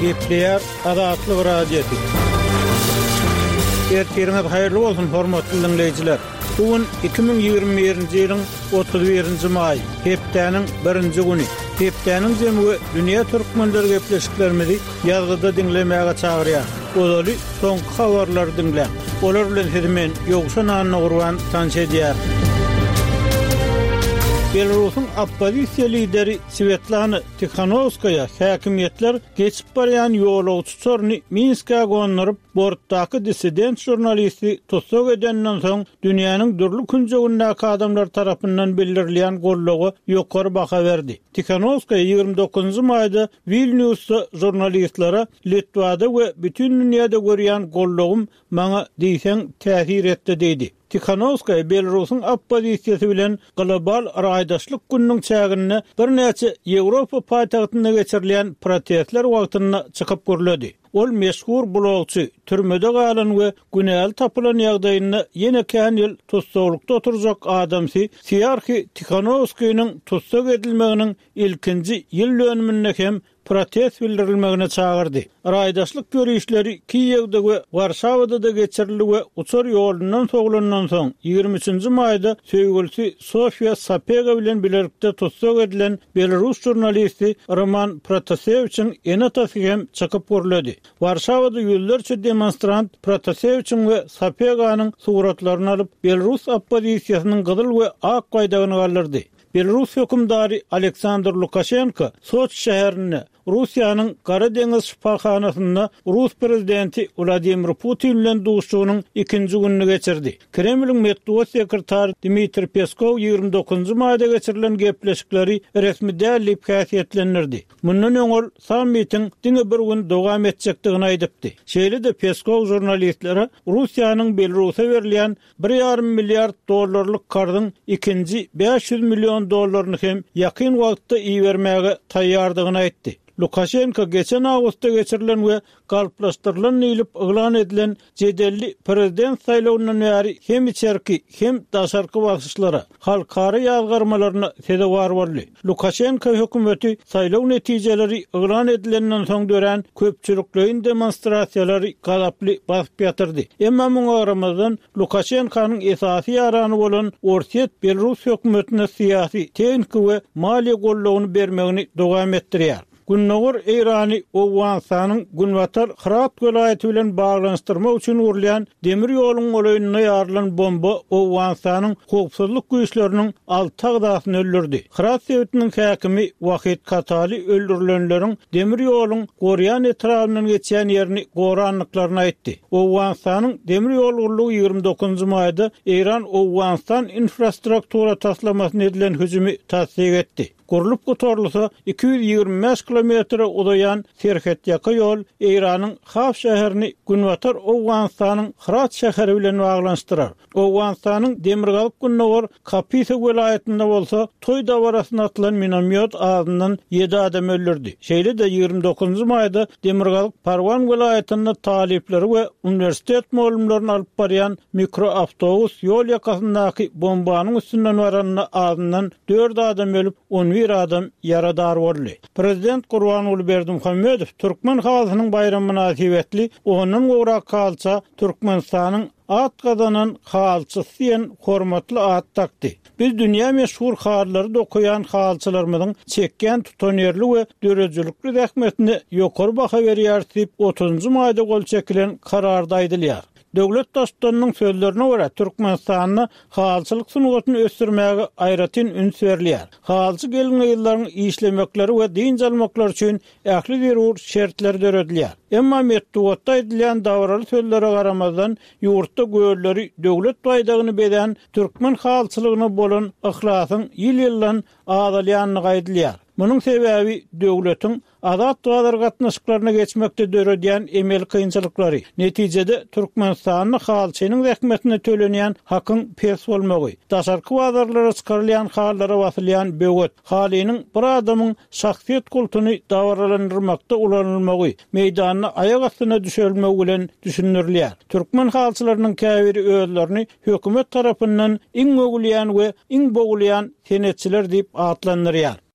Gepleyer Adatlyk radiosi. Ertirňiz haýyrly bolsun hormatly dinleýijiler. Bugün 2021-nji ýylyň 31-nji maý, hepdeniň 1-nji güni. Hepdeniň jemgy dünýä türkmenleri gepleşiklerimizi ýazgyda dinlemäge çagyrýar. Olaly soňky habarlary dinleýän. Olar bilen hemen ýogşan anyny gurban tanşedýär. Belarusyň oppozisiýa lideri Svetlana Tikhanovskaya häkimetler geçip barýan ýolagçy sorny Minske göndürip bortdaky dissident jurnalisti tutsak edenden soň dünýäniň dürli künjegindäki adamlar tarapyndan bildirilýän gollagy ýokary baha berdi. Tikhanovskaya 29 maýda Vilniusda jurnalistlere Litvada we bütün dünýäde görýän gollagym maňa diýsen täsir etdi diýdi. Tikhanovskaya Belarusyň oppozisiýasy bilen global raýdaşlyk gününiň çägini bir näçe Ýewropa paýtagtyna geçirilýän protestler wagtyna çykyp görledi. Ol meşhur blogçy, türmede galan we günäl tapylan ýagdaýyny ýene kän ýyl tutsaklykda oturjak adamsy Serhiy Tikhanovskynyň tutsak edilmeginiň ilkinji ýyl dönümine hem protest bildirilmegine çağırdı. Raýdaşlyk görüşleri Kiýewde we Warşawada da geçirildi we uçar ýolundan soglandan soň 23-nji maýda söýgülsi Sofia Sapega bilen birlikde tutsak edilen Belarus jurnalisti Roman Protaseviçiň enatasy hem çykyp görüldi. Warşawada ýüllerçe demonstrant Protaseviçiň we Sapeganyň suratlaryny alyp Belarus oppozisiýasynyň gyzyl we ak gaýdagyny galdyrdy. Belarus hökümdary Aleksandr Lukashenko Soç şäherine Russiýanyň Gara deňiz şifahanasyna Rus prezidenti Vladimir Putin bilen duşugynyň 2-nji gününi geçirdi. Kremliň medeniýet sekretary Dmitri Peskov 29 maýda geçirilen gepleşikleri resmi däl häsiýetlendirdi. Mundan öňür sammitin diňe bir gün dowam etjekdigini aýdypdy. Şeýle-de Peskov jurnalistlere Russiýanyň Belarusa berilýän 1,5 milliard dollarlyk kardyň ikinji 500 milyon dollaryny hem ýakyn wagtda iýermäge taýýardygyny aýtdy. Lukashenko geçen awgustda geçirilen we galplaşdyrylan ýylyp eglan edilen jedelli prezident saýlawyndan bäri hem içerki hem daşarky wagtçylara halkara ýazgarmalaryna sedewar boldy. Lukashenko hökümeti saýlaw netijeleri eglan edilenden soň dören köpçülikliň demonstrasiýalary galaply basyp ýatyrdy. Emma muňa garamazdan Lukashenkonyň esasy ýarany bolan Orset Belarus hökümetine syýasy, teknik we maliýe gollagyny bermegini dowam etdirýär. Günnäger Eýrany Owgaňstanyň Günwatar Hırat welaýaty bilen baglanyşdyrmak üçin urulýan demir ýoluň olaýyna ýarlylan bomba Owgaňstanyň howpsuzlyk güýçleriniň 6 agdasyny öldürdi. Hırat sewitiniň häkimi Wahid Katali öldürilenleriň demir ýoluň Goryan etrafyndan geçýän ýerini goranlyklaryny aýtdy. Owgaňstanyň demir ýol gurulugy 29 maýda Eýran Owgaňstan infrastruktura taslamasyna edilen hüjümi tasdik etdi. Gurulup gotorlusa 225 kilometre uzayan Serhet ýaka ýol Eýranyň Haf şäherini Günwatar Owgaňstanyň Hırat şäheri bilen baglanyşdyrar. Owgaňstanyň Demirgalyk Günnäger Kapisa welaýatynda bolsa toý dawarasyna atylan minomýot agzyndan 7 adam öldürdi. Şeýle-de 29 maýda Demirgalyk Parwan welaýatynda talipleri we universitet molumlaryny alyp barýan mikroawtobus ýol ýakasyndaky bombanyň üstünden baranyna agzyndan 4 adam ölüp 11 adam yaradar boldy. Prezident Gurbanuly Berdimuhammedow Türkmen halasynyň bayramy münasibetli onuň gowrak halça Türkmenistanyň at gazanan halçysy diýen hormatly at takdy. Biz dünýä meşhur haýarlary dokuyan halçylarymyzyň çekgen tutanýerli we dörejilikli zähmetini ýokary baha berýär diýip 30-njy maýda gol çekilen kararda aýdylýar. Döwlet daşlarının sözlerine göre Türkmenistan'da halçılık sunugatını östürmäge aýratyn üns berilýär. Halçı gelin ýyllaryň işlemekleri we diň almaklar üçin ähli zerur şertler döredilýär. Emma medeniýetde edilen dawraly sözlere garamazdan ýurtda göýleri döwlet baýdagyny beden türkmen halçylygyna bolan ihhlasyň ýyl-ýyldan azalýanyny gaýdylýar. Munun sebäbi döwletiň azat wagtlar gatnaşyklaryna geçmekde döredýän emel kynçylyklary. Netijede Türkmenistanyň halçynyň zähmetine tölenýän hakyň pes bolmagy, daşarky wagtlara çykarylýan hallara wasylýan böwet, halynyň bir adamyň şahsiýet kultuny dawralandyrmakda ulanylmagy, meýdanyna aýak astyna düşerilmegi bilen düşünürilýär. Türkmen halçylarynyň käbiri özlerini hökümet tarapyndan iň mögülýän we iň bogulýan senetçiler diýip atlandyrýar.